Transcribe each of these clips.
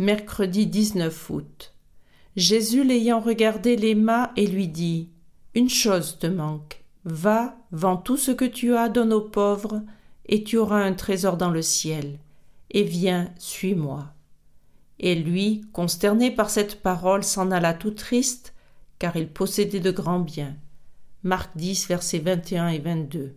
Mercredi 19 août. Jésus l'ayant regardé l'aima et lui dit : « Une chose te manque. Va, vends tout ce que tu as, donne aux pauvres, et tu auras un trésor dans le ciel. Et viens, suis-moi. » Et lui, consterné par cette parole, s'en alla tout triste, car il possédait de grands biens. Marc 10, versets 21 et 22.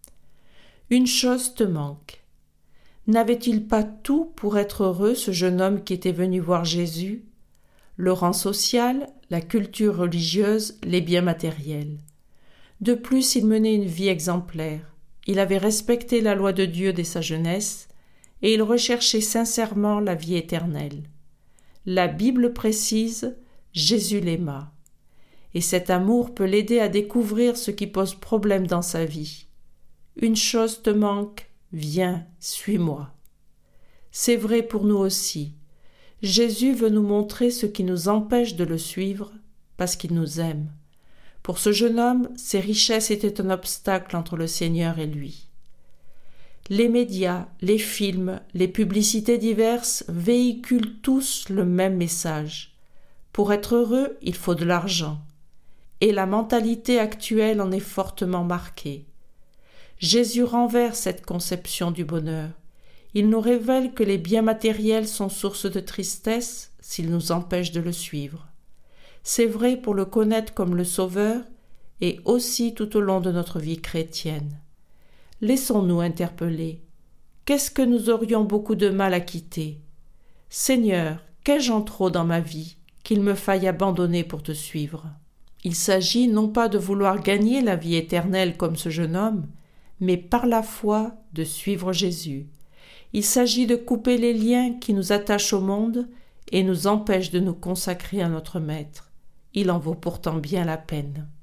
Une chose te manque. N'avait-il pas tout pour être heureux, ce jeune homme qui était venu voir Jésus ? Le rang social, la culture religieuse, les biens matériels. De plus, il menait une vie exemplaire. Il avait respecté la loi de Dieu dès sa jeunesse et il recherchait sincèrement la vie éternelle. La Bible précise « Jésus l'aima ». Et cet amour peut l'aider à découvrir ce qui pose problème dans sa vie. Une chose te manque, viens, suis-moi. C'est vrai pour nous aussi. Jésus veut nous montrer ce qui nous empêche de le suivre parce qu'il nous aime. Pour ce jeune homme, ses richesses étaient un obstacle entre le Seigneur et lui. Les médias, les films, les publicités diverses véhiculent tous le même message. Pour être heureux, il faut de l'argent. Et la mentalité actuelle en est fortement marquée. Jésus renverse cette conception du bonheur. Il nous révèle que les biens matériels sont source de tristesse s'ils nous empêchent de le suivre. C'est vrai pour le connaître comme le Sauveur et aussi tout au long de notre vie chrétienne. Laissons-nous interpeller. Qu'est-ce que nous aurions beaucoup de mal à quitter ? Seigneur, qu'ai-je en trop dans ma vie qu'il me faille abandonner pour te suivre ? Il s'agit non pas de vouloir gagner la vie éternelle comme ce jeune homme, mais par la foi de suivre Jésus. Il s'agit de couper les liens qui nous attachent au monde et nous empêchent de nous consacrer à notre Maître. Il en vaut pourtant bien la peine.